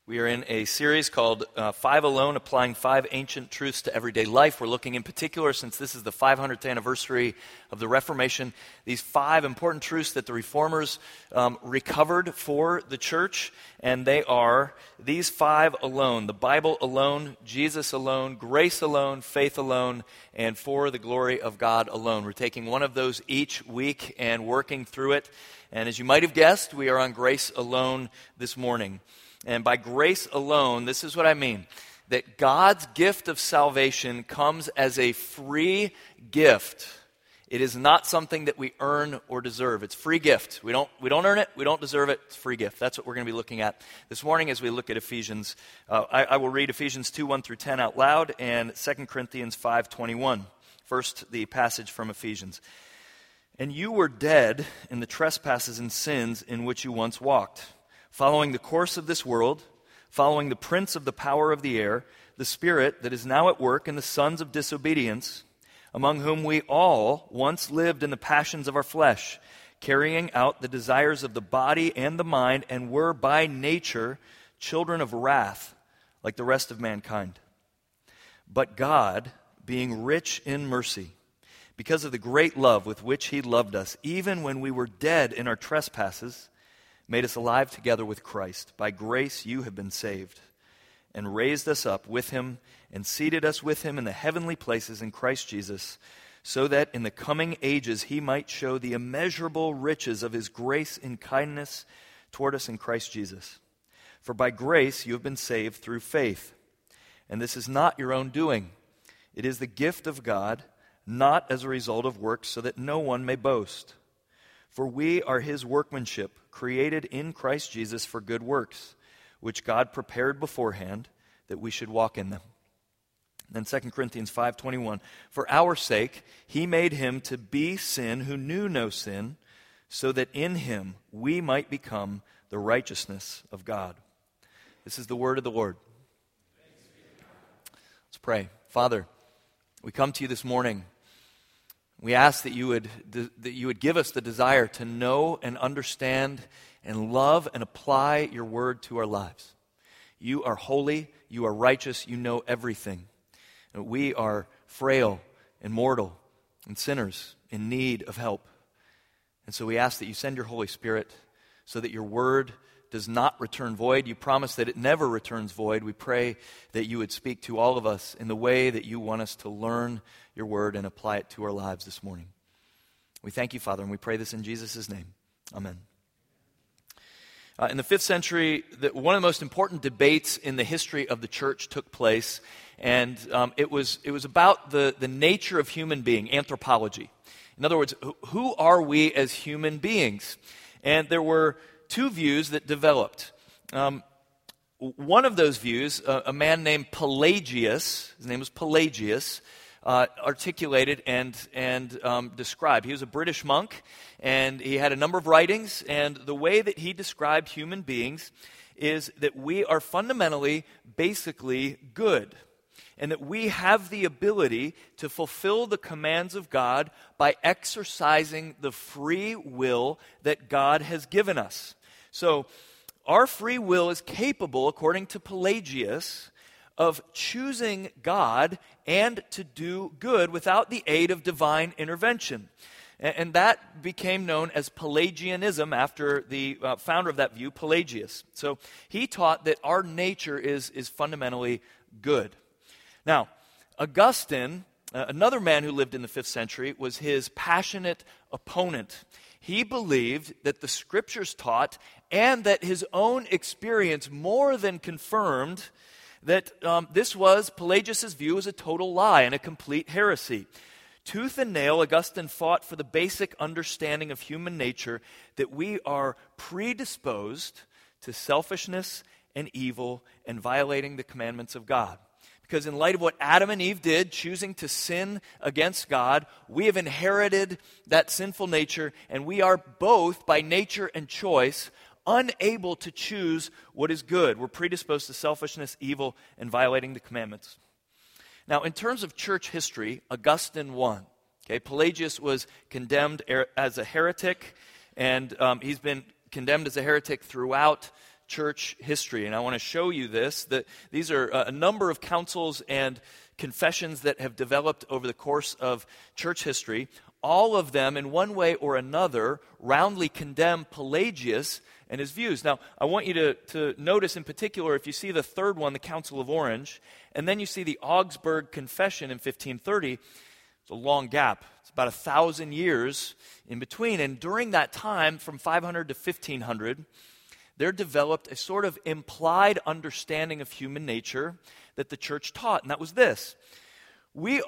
We are in a series called Five Alone, Applying Five Ancient Truths to Everyday Life. We're looking in particular, since this is the 500th anniversary of the Reformation, these five important truths that the Reformers recovered for the church, and they are these five alone: the Bible alone, Jesus alone, grace alone, faith alone, and for the glory of God alone. We're taking one of those each week and working through it. And as you might have guessed, we are on grace alone this morning. And by grace alone, this is what I mean: that God's gift of salvation comes as a free gift. It is not something that we earn or deserve. It's free gift. We don't earn it. We don't deserve it. It's free gift. That's what we're going to be looking at this morning as we look at Ephesians. I will read Ephesians 2:1-10 out loud, and 2 Corinthians 5:21. First, the passage from Ephesians. And you were dead in the trespasses and sins in which you once walked, following the course of this world, following the prince of the power of the air, the spirit that is now at work in the sons of disobedience, among whom we all once lived in the passions of our flesh, carrying out the desires of the body and the mind, and were by nature children of wrath, like the rest of mankind. But God, being rich in mercy, because of the great love with which He loved us, even when we were dead in our trespasses, made us alive together with Christ. By grace you have been saved, and raised us up with Him, and seated us with Him in the heavenly places in Christ Jesus, so that in the coming ages He might show the immeasurable riches of His grace and kindness toward us in Christ Jesus. For by grace you have been saved through faith. And this is not your own doing. It is the gift of God, not as a result of works, so that no one may boast. For we are His workmanship, created in Christ Jesus for good works, which God prepared beforehand that we should walk in them. Then 2 Corinthians 5:21, for our sake He made Him to be sin who knew no sin, so that in Him we might become the righteousness of God. This is the word of the Lord. Let's pray. Father, we come to You this morning. We ask that you would give us the desire to know and understand and love and apply Your word to our lives. You are holy, You are righteous, You know everything. And we are frail and mortal and sinners in need of help. And so we ask that You send Your Holy Spirit so that Your word does not return void. You promise that it never returns void. We pray that You would speak to all of us in the way that You want us to learn Your word and apply it to our lives this morning. We thank You, Father, and we pray this in Jesus' name. Amen. In the 5th century, one of the most important debates in the history of the church took place, and it was about the nature of human being, anthropology. In other words, who are we as human beings? And there were two views that developed. One of those views, a man named Pelagius, his name was Pelagius, articulated and described. He was a British monk, and he had a number of writings, and the way that he described human beings is that we are fundamentally, basically good, and that we have the ability to fulfill the commands of God by exercising the free will that God has given us. So, our free will is capable, according to Pelagius, of choosing God and to do good without the aid of divine intervention. And that became known as Pelagianism after the founder of that view, Pelagius. So he taught that our nature is fundamentally good. Now, Augustine, another man who lived in the 5th century, was his passionate opponent. He believed that the Scriptures taught, and that his own experience more than confirmed, that this was, Pelagius' view, was a total lie and a complete heresy. Tooth and nail, Augustine fought for the basic understanding of human nature, that we are predisposed to selfishness and evil and violating the commandments of God. Because in light of what Adam and Eve did, choosing to sin against God, we have inherited that sinful nature, and we are both, by nature and choice, unable to choose what is good. We're predisposed to selfishness, evil, and violating the commandments. Now, in terms of church history, Augustine won. Okay, Pelagius was condemned as a heretic, and he's been condemned as a heretic throughout church history. And I want to show you this, that these are a number of councils and confessions that have developed over the course of church history. All of them, in one way or another, roundly condemn Pelagius and his views. Now, I want you to notice in particular, if you see the third one, the Council of Orange, and then you see the Augsburg Confession in 1530, it's a long gap. It's about 1,000 years in between. And during that time, from 500 to 1500, there developed a sort of implied understanding of human nature that the church taught, and that was this. We're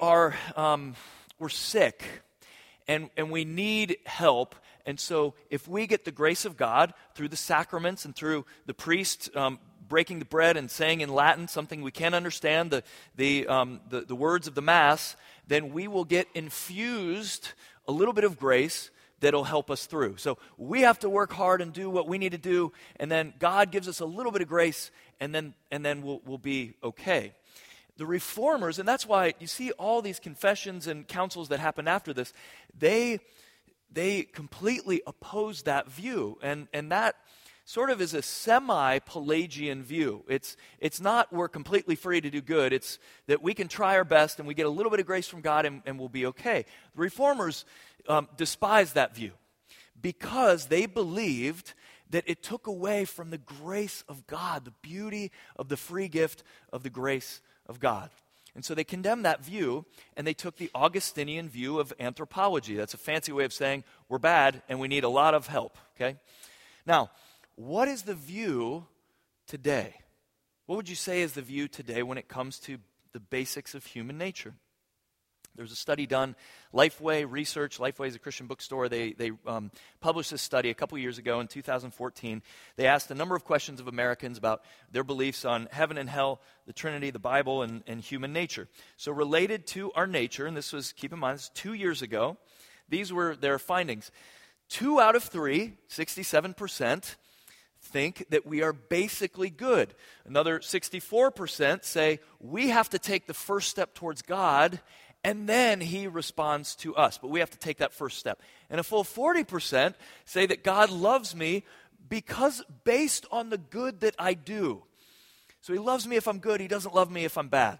sick, and we need help. And so if we get the grace of God through the sacraments and through the priest breaking the bread and saying in Latin something we can't understand, the words of the Mass, then we will get infused a little bit of grace that'll help us through. So we have to work hard and do what we need to do, and then God gives us a little bit of grace, and then we'll be okay. The Reformers, and that's why you see all these confessions and councils that happened after this, they completely opposed that view, and that sort of is a semi-Pelagian view. It's not we're completely free to do good. It's that we can try our best and we get a little bit of grace from God and we'll be okay. The Reformers despised that view because they believed that it took away from the grace of God, the beauty of the free gift of the grace of God. And so they condemned that view, and they took the Augustinian view of anthropology. That's a fancy way of saying we're bad and we need a lot of help, okay? Now, what is the view today? What would you say is the view today when it comes to the basics of human nature? There was a study done, Lifeway Research. Lifeway is a Christian bookstore. They published this study a couple years ago in 2014. They asked a number of questions of Americans about their beliefs on heaven and hell, the Trinity, the Bible, and human nature. So related to our nature, and this was, keep in mind, this was 2 years ago, these were their findings. 2 out of 3, 67%, think that we are basically good. Another 64% say we have to take the first step towards God, and then he responds to us. But we have to take that first step. And a full 40% say that God loves me because based on the good that I do. So he loves me if I'm good, he doesn't love me if I'm bad.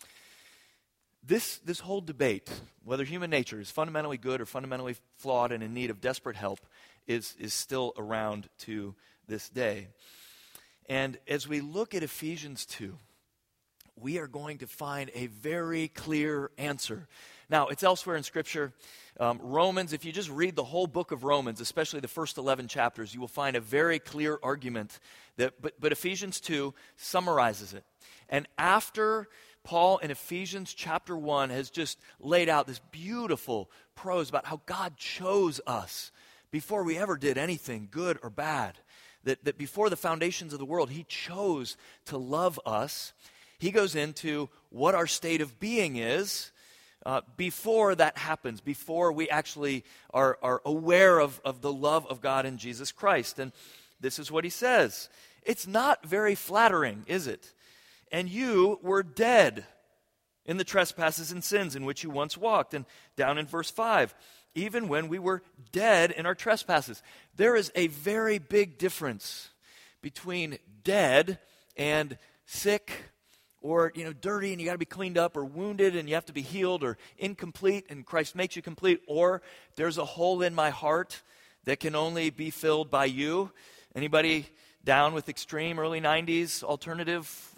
This whole debate, whether human nature is fundamentally good or fundamentally flawed and in need of desperate help, is still around to this day. And as we look at Ephesians 2, we are going to find a very clear answer. Now, it's elsewhere in Scripture. Romans, if you just read the whole book of Romans, especially the first 11 chapters, you will find a very clear argument. But Ephesians 2 summarizes it. And after Paul in Ephesians chapter 1 has just laid out this beautiful prose about how God chose us before we ever did anything good or bad, that before the foundations of the world, he chose to love us. He goes into what our state of being is before that happens, before we actually are aware of the love of God in Jesus Christ. And this is what he says. It's not very flattering, is it? And you were dead in the trespasses and sins in which you once walked. And down in verse 5, even when we were dead in our trespasses. There is a very big difference between dead and sick, or dirty and you got to be cleaned up, or wounded and you have to be healed, or incomplete and Christ makes you complete, or there's a hole in my heart that can only be filled by you. Anybody down with extreme early 90s alternative?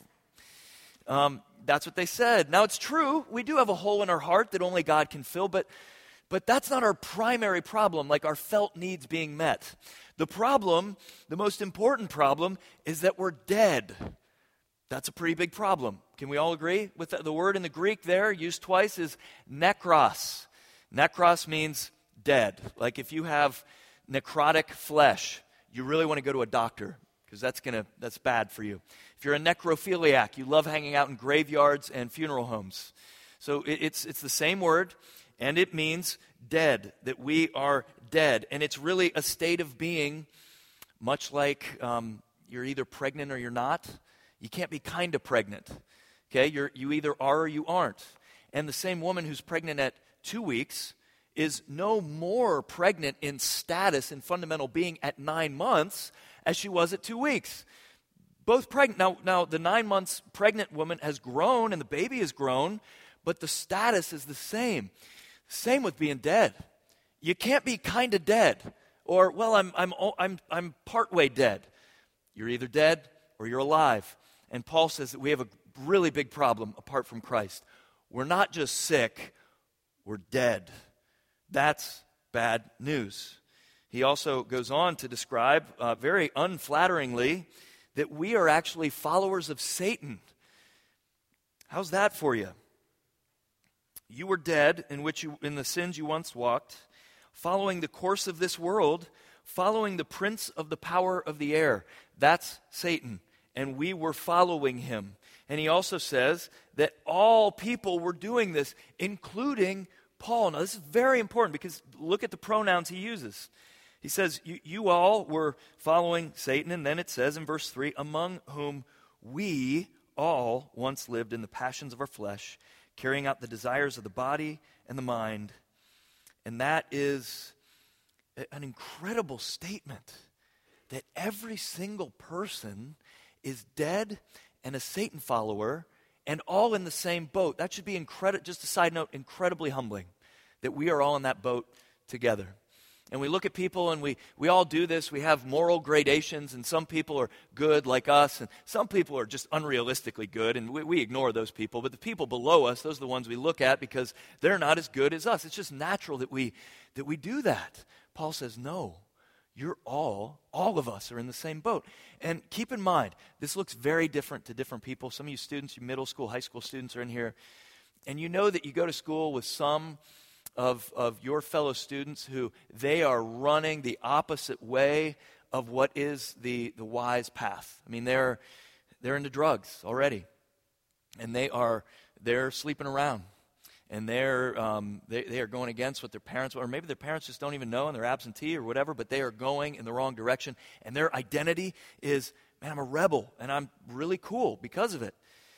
That's what they said. Now it's true, we do have a hole in our heart that only God can fill, but that's not our primary problem, like our felt needs being met. The problem, the most important problem, is that we're dead. That's a pretty big problem. Can we all agree with that? The word in the Greek there, used twice, is nekros. Nekros means dead. Like if you have necrotic flesh, you really want to go to a doctor, because that's bad for you. If you're a necrophiliac, you love hanging out in graveyards and funeral homes. So it's the same word, and it means dead, that we are dead. And it's really a state of being, much like you're either pregnant or you're not. You can't be kind of pregnant, okay? You either are or you aren't. And the same woman who's pregnant at 2 weeks is no more pregnant in status and fundamental being at 9 months as she was at 2 weeks. both pregnant. Now, the 9 months pregnant woman has grown and the baby has grown, but the status is the same. Same with being dead. You can't be kind of dead, or well, I'm partway dead. You're either dead or you're alive. And Paul says that we have a really big problem apart from Christ. We're not just sick, we're dead. That's bad news. He also goes on to describe very unflatteringly that we are actually followers of Satan. How's that for you? You were dead in the sins you once walked, following the course of this world, following the prince of the power of the air. That's Satan, and we were following him. And he also says that all people were doing this, including Paul. Now, this is very important because look at the pronouns he uses. He says, you all were following Satan, and then it says in verse 3, among whom we all once lived in the passions of our flesh, carrying out the desires of the body and the mind. And that is an incredible statement that every single person is dead and a Satan follower and all in the same boat. That should be just a side note, incredibly humbling that we are all in that boat together. And we look at people and we all do this. We have moral gradations, and some people are good like us, and some people are just unrealistically good, and we ignore those people. But the people below us, those are the ones we look at because they're not as good as us. It's just natural that we do that. Paul says, no, you're all of us are in the same boat. And keep in mind, this looks very different to different people. Some of you students, you middle school, high school students are in here, and you know that you go to school with some of your fellow students who they are running the opposite way of what is the wise path. I mean, they're into drugs already, and they're sleeping around, and they are going against what their parents, or maybe their parents just don't even know and they're absentee or whatever, but they are going in the wrong direction, and their identity is, man, I'm a rebel, and I'm really cool because of it.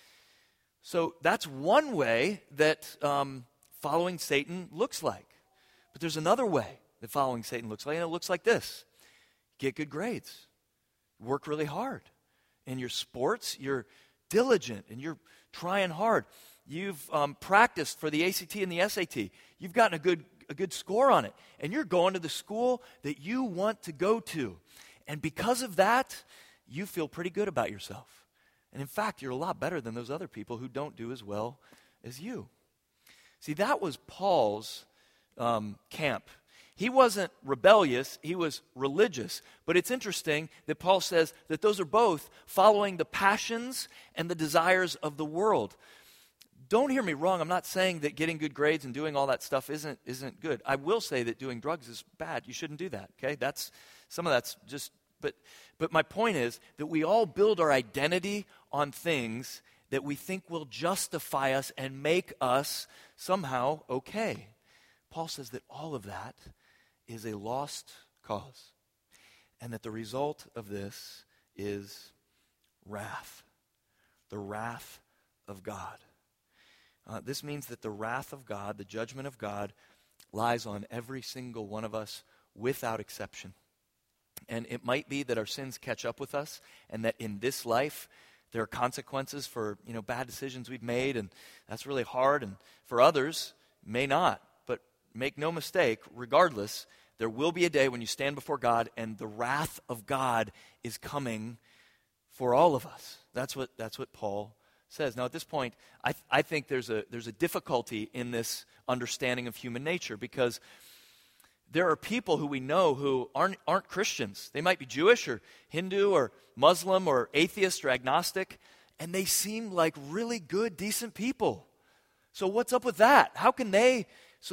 So that's one way that following Satan looks like. But there's another way that following Satan looks like, and it looks like this. Get good grades. Work really hard. In your sports, you're diligent, and you're trying hard. You've practiced for the ACT and the SAT. You've gotten a good score on it, and you're going to the school that you want to go to. And because of that, you feel pretty good about yourself. And in fact, you're a lot better than those other people who don't do as well as you. See, that was Paul's camp. He wasn't rebellious, he was religious. But it's interesting that Paul says that those are both following the passions and the desires of the world. Don't hear me wrong, I'm not saying that getting good grades and doing all that stuff isn't good. I will say that doing drugs is bad. You shouldn't do that, okay? Some of that's just, but my point is that we all build our identity on things that we think will justify us and make us somehow okay. Paul says that all of that is a lost cause, and that the result of this is wrath, the wrath of God. This means that the wrath of God, the judgment of God, lies on every single one of us without exception. And it might be that our sins catch up with us, and that in this life there are consequences for, bad decisions we've made, and that's really hard. And for others, may not. But make no mistake, regardless, there will be a day when you stand before God, and the wrath of God is coming for all of us. That's what Paul says. Now, at this point, I think there's a difficulty in this understanding of human nature, because there are people who we know who aren't Christians. They might be Jewish or Hindu or Muslim or atheist or agnostic, and they seem like really good, decent people. So what's up with that? How can they?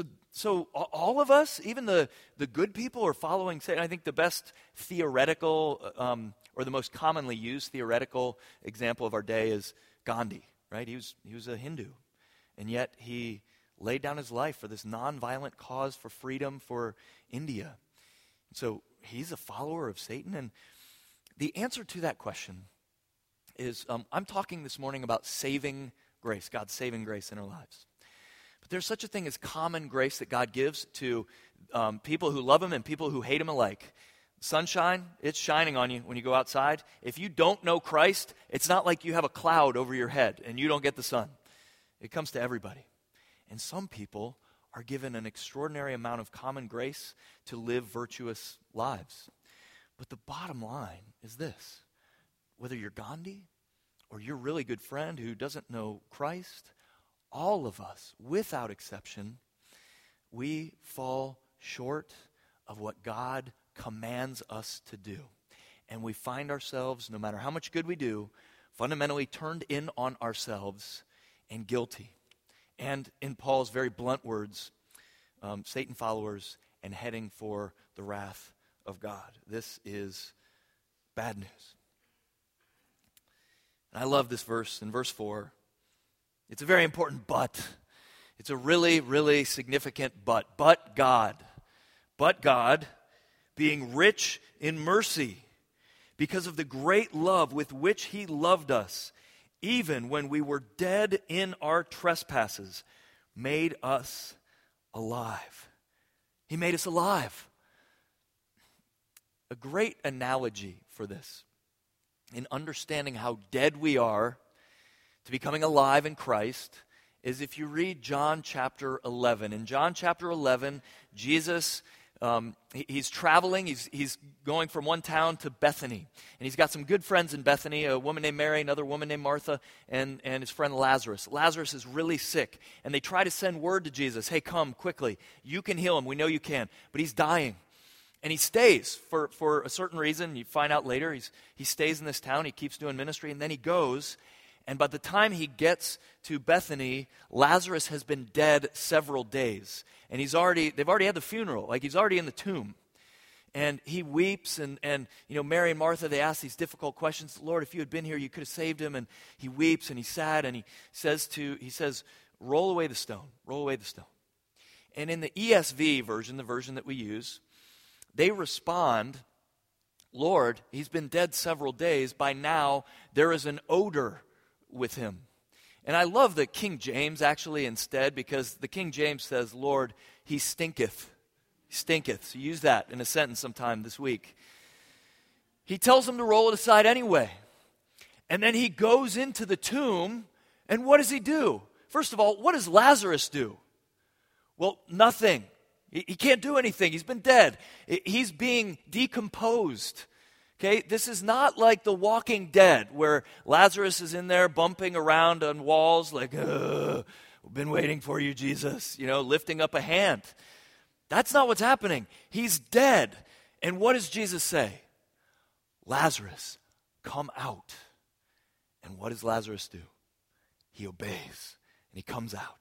So all of us, even the good people, are following Satan. I think the best theoretical, or the most commonly used theoretical example of our day is Gandhi. Right? He was a Hindu, and yet he laid down his life for this nonviolent cause for freedom for India. So he's a follower of Satan. And the answer to that question is, I'm talking this morning about saving grace, God's saving grace in our lives. But there's such a thing as common grace that God gives to people who love him and people who hate him alike. Sunshine, it's shining on you when you go outside. If you don't know Christ, it's not like you have a cloud over your head and you don't get the sun. It comes to everybody. And some people are given an extraordinary amount of common grace to live virtuous lives. But the bottom line is this: whether you're Gandhi or your really good friend who doesn't know Christ, all of us, without exception, we fall short of what God commands us to do. And we find ourselves, no matter how much good we do, fundamentally turned in on ourselves and guilty. And in Paul's very blunt words, Satan followers and heading for the wrath of God. This is bad news. And I love this verse in verse 4. It's a very important but. It's a really, really significant but. But God, being rich in mercy, because of the great love with which he loved us, even when we were dead in our trespasses, made us alive. He made us alive. A great analogy for this, in understanding how dead we are to becoming alive in Christ, is if you read John chapter 11. In John chapter 11, Jesus, he's traveling, he's going from one town to Bethany. And he's got some good friends in Bethany, a woman named Mary, another woman named Martha, and his friend Lazarus. Lazarus is really sick, and they try to send word to Jesus, hey, come quickly, you can heal him, we know you can, but he's dying. And he stays for a certain reason. You find out later, he stays in this town, he keeps doing ministry, and then he goes. And by the time he gets to Bethany, Lazarus has been dead several days. And they've already had the funeral, like he's already in the tomb. And he weeps, and Mary and Martha, they ask these difficult questions. Lord, if you had been here, you could have saved him. And he weeps, and he's sad, and he says, roll away the stone, roll away the stone. And in the ESV version, the version that we use, they respond, Lord, he's been dead several days. By now, there is an odor with him. And I love the King James actually instead, because the King James says, Lord, he stinketh. He stinketh. So use that in a sentence sometime this week. He tells them to roll it aside anyway. And then he goes into the tomb, and what does he do? First of all, what does Lazarus do? Well, nothing. He can't do anything. He's been dead. He's being decomposed. Okay, this is not like The Walking Dead, where Lazarus is in there bumping around on walls like, we've been waiting for you, Jesus, lifting up a hand. That's not what's happening. He's dead. And what does Jesus say? Lazarus, come out. And what does Lazarus do? He obeys, and he comes out.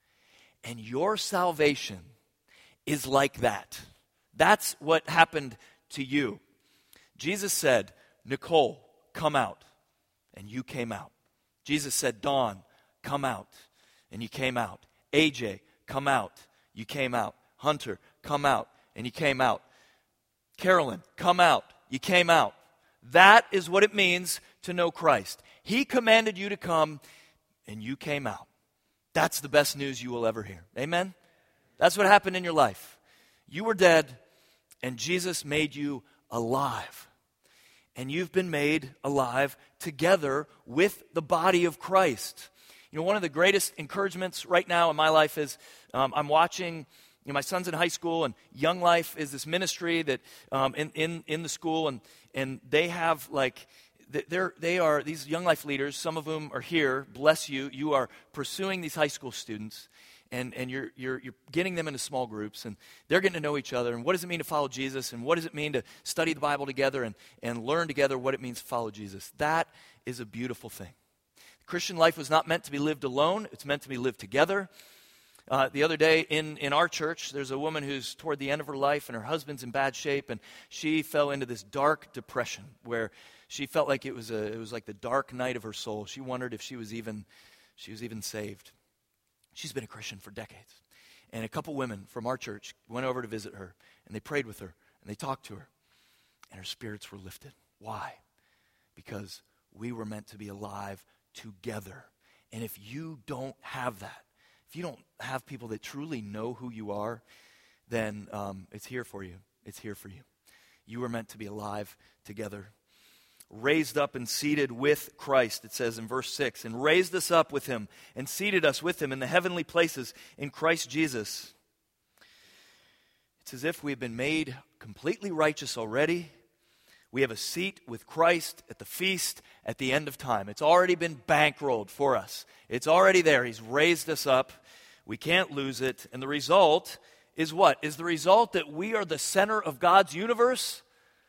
And your salvation is like that. That's what happened to you. Jesus said, Nicole, come out, and you came out. Jesus said, Dawn, come out, and you came out. AJ, come out, you came out. Hunter, come out, and you came out. Carolyn, come out, you came out. That is what it means to know Christ. He commanded you to come, and you came out. That's the best news you will ever hear. Amen? That's what happened in your life. You were dead, and Jesus made you alive. And you've been made alive together with the body of Christ. One of the greatest encouragements right now in my life is I'm watching, my son's in high school, and Young Life is this ministry that in the school, and they have they are these Young Life leaders. Some of whom are here. Bless you. You are pursuing these high school students. And you're getting them into small groups, and they're getting to know each other. And what does it mean to follow Jesus? And what does it mean to study the Bible together and learn together what it means to follow Jesus? That is a beautiful thing. The Christian life was not meant to be lived alone. It's meant to be lived together. The other day in our church, there's a woman who's toward the end of her life, and her husband's in bad shape, and she fell into this dark depression where she felt like it was like the dark night of her soul. She wondered if she was even saved. She's been a Christian for decades. And a couple women from our church went over to visit her, and they prayed with her, and they talked to her, and her spirits were lifted. Why? Because we were meant to be alive together. And if you don't have that, if you don't have people that truly know who you are, then it's here for you. It's here for you. you were meant to be alive together. Raised up and seated with Christ, it says in verse 6, and raised us up with him and seated us with him in the heavenly places in Christ Jesus. It's as if we've been made completely righteous already. We have a seat with Christ at the feast at the end of time. It's already been bankrolled for us. It's already there. He's raised us up. We can't lose it. And the result is what? Is the result that we are the center of God's universe?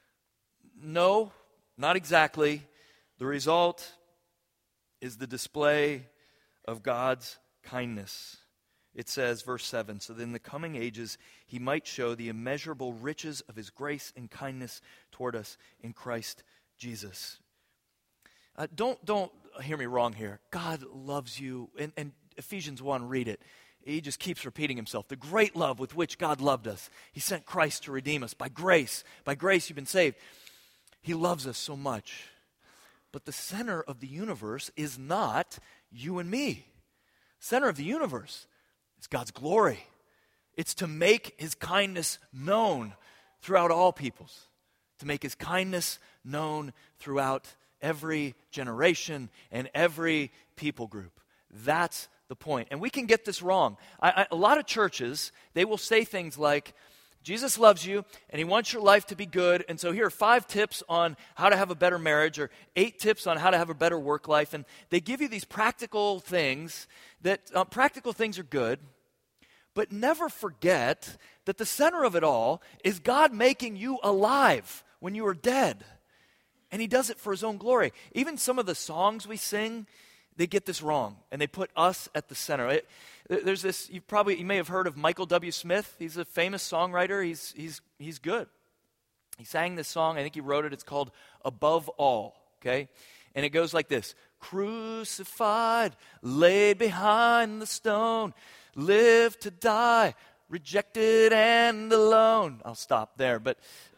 No, not exactly. The result is the display of God's kindness. It says, verse 7, so that in the coming ages he might show the immeasurable riches of his grace and kindness toward us in Christ Jesus. Don't hear me wrong here. God loves you. And Ephesians 1, read it. He just keeps repeating himself. The great love with which God loved us. He sent Christ to redeem us. By grace you've been saved. He loves us so much. But the center of the universe is not you and me. Center of the universe is God's glory. It's to make his kindness known throughout all peoples. To make his kindness known throughout every generation and every people group. That's the point. And we can get this wrong. A lot of churches, they will say things like, Jesus loves you, and he wants your life to be good, and so here are 5 tips on how to have a better marriage, or 8 tips on how to have a better work life, and they give you these practical things that, practical things are good, but never forget that the center of it all is God making you alive when you were dead, and he does it for his own glory. Even some of the songs we sing, they get this wrong, and they put us at the center. There's this, you may have heard of Michael W. Smith. He's a famous songwriter. He's good. He sang this song, I think he wrote it. It's called Above All, okay? And it goes like this. Crucified, laid behind the stone, lived to die, rejected and alone. I'll stop there, but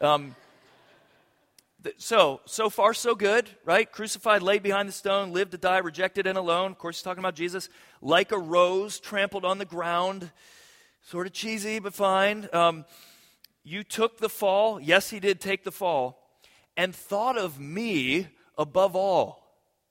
so far so good, right? Crucified, laid behind the stone, lived to die, rejected and alone. Of course, he's talking about Jesus. Like a rose trampled on the ground. Sort of cheesy, but fine. You took the fall. Yes, he did take the fall. And thought of me above all.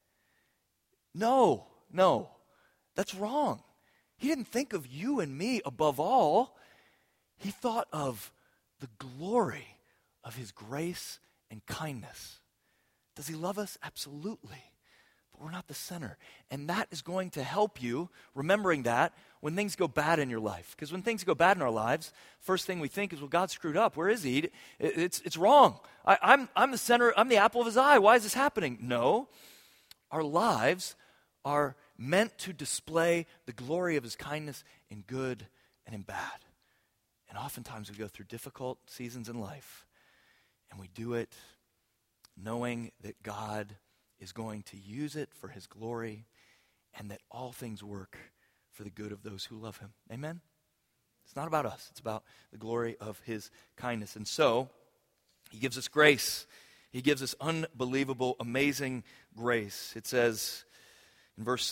No. That's wrong. He didn't think of you and me above all. He thought of the glory of his grace and kindness. Does he love us? Absolutely. But we're not the center. And that is going to help you, remembering that, when things go bad in your life. Because when things go bad in our lives, first thing we think is, well, God screwed up. Where is he? It's wrong. I'm the center. I'm the apple of his eye. Why is this happening? No. Our lives are meant to display the glory of his kindness in good and in bad. And oftentimes we go through difficult seasons in life. And we do it knowing that God is going to use it for his glory and that all things work for the good of those who love him. Amen? It's not about us. It's about the glory of his kindness. And so, he gives us grace. He gives us unbelievable, amazing grace. It says in verse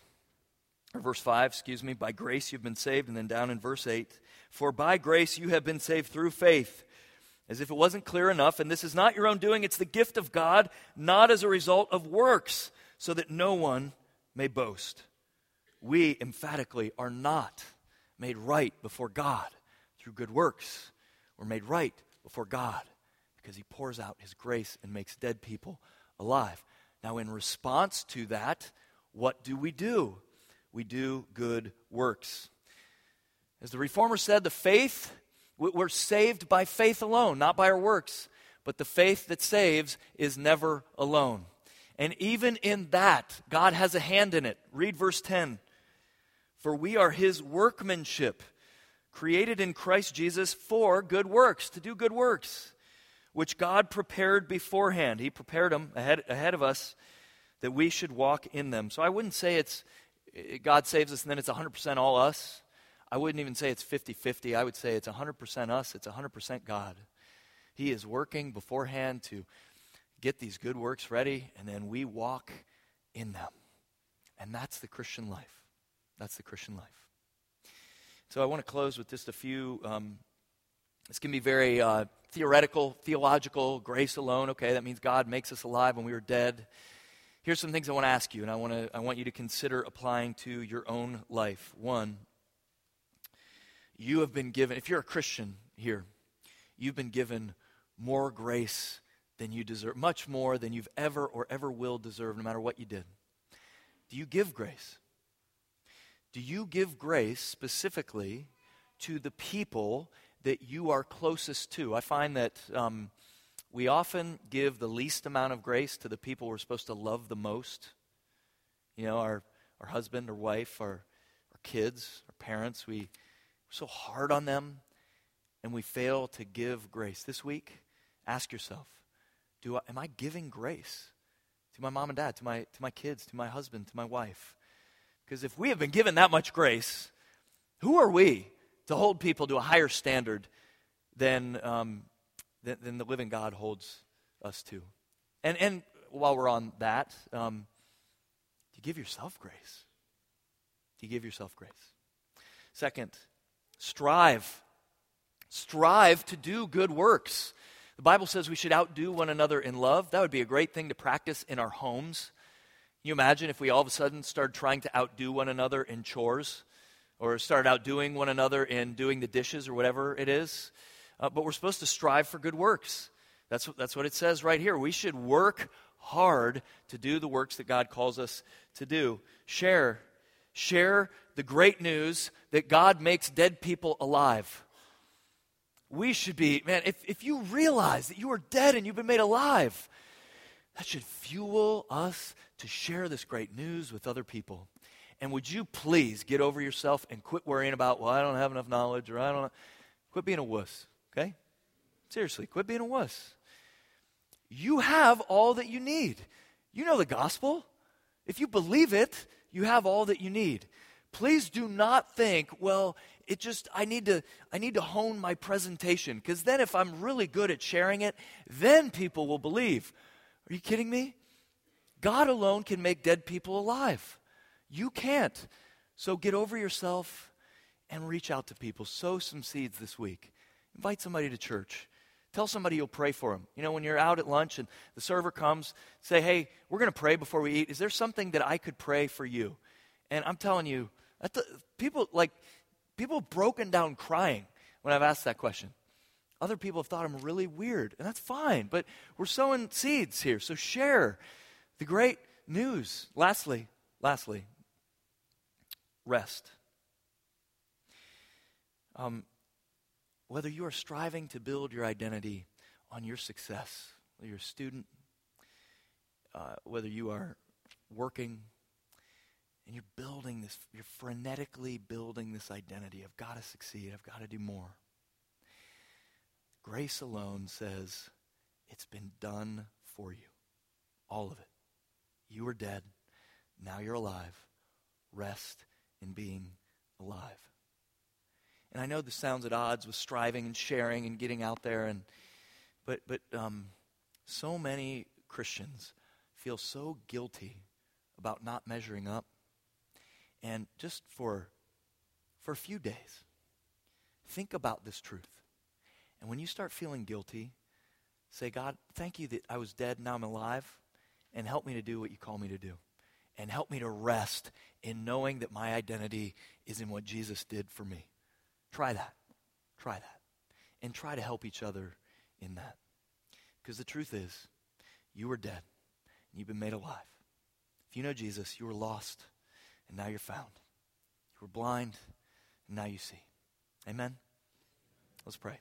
5, by grace you've been saved. And then down in verse 8, for by grace you have been saved through faith. As if it wasn't clear enough, and this is not your own doing, it's the gift of God, not as a result of works, so that no one may boast. We emphatically are not made right before God through good works. We're made right before God because he pours out his grace and makes dead people alive. Now, in response to that, what do? We do good works. As the Reformer said, we're saved by faith alone, not by our works. But the faith that saves is never alone. And even in that, God has a hand in it. Read verse 10. For we are his workmanship, created in Christ Jesus for good works, to do good works, which God prepared beforehand. He prepared them ahead of us that we should walk in them. So I wouldn't say God saves us and then it's 100% all us. I wouldn't even say it's 50-50. I would say it's 100% us, it's 100% God. He is working beforehand to get these good works ready, and then we walk in them. And that's the Christian life. That's the Christian life. So I want to close with just a few This can be very theoretical, theological, grace alone. Okay, that means God makes us alive when we were dead. Here's some things I want to ask you, and I want you to consider applying to your own life. One, you have been given, if you're a Christian here, you've been given more grace than you deserve, much more than you've ever or ever will deserve, no matter what you did. Do you give grace? Do you give grace specifically to the people that you are closest to? I find that we often give the least amount of grace to the people we're supposed to love the most. You know, our husband or wife, our kids, our parents. We're so hard on them, and we fail to give grace. This week, ask yourself, am I giving grace to my mom and dad, to my kids, to my husband, to my wife? Because if we have been given that much grace, who are we to hold people to a higher standard than the living God holds us to? And while we're on that, do you give yourself grace? Do you give yourself grace? Second, strive. Strive to do good works. The Bible says we should outdo one another in love. That would be a great thing to practice in our homes. Can you imagine if we all of a sudden started trying to outdo one another in chores, or started outdoing one another in doing the dishes or whatever it is? But we're supposed to strive for good works. That's what it says right here. We should work hard to do the works that God calls us to do. Share the great news that God makes dead people alive. We should be, man, if you realize that you are dead and you've been made alive, that should fuel us to share this great news with other people. And would you please get over yourself and quit worrying about, well, I don't have enough knowledge, or I don't know. Quit being a wuss, okay? Seriously, quit being a wuss. You have all that you need. You know the gospel. If you believe it, you have all that you need. Please do not think, well, I need to hone my presentation, because then if I'm really good at sharing it, then people will believe. Are you kidding me? God alone can make dead people alive. You can't. So get over yourself and reach out to people. Sow some seeds this week. Invite somebody to church. Tell somebody you'll pray for them. You know, when you're out at lunch and the server comes, say, hey, we're going to pray before we eat. Is there something that I could pray for you? And I'm telling you, people have broken down crying when I've asked that question. Other people have thought I'm really weird, and that's fine. But we're sowing seeds here, so share the great news. Lastly, rest. Whether you are striving to build your identity on your success, whether you're a student, whether you are working, and you're frenetically building this identity, I've got to succeed, I've got to do more. Grace alone says it's been done for you. All of it. You were dead, now you're alive. Rest in being alive. And I know this sounds at odds with striving and sharing and getting out there, but so many Christians feel so guilty about not measuring up. And just for a few days, think about this truth. And when you start feeling guilty, say, God, thank you that I was dead, now I'm alive, and help me to do what you call me to do. And help me to rest in knowing that my identity is in what Jesus did for me. Try that. And try to help each other in that. Because the truth is, you were dead, and you've been made alive. If you know Jesus, you were lost, and now you're found. You were blind, and now you see. Amen? Let's pray.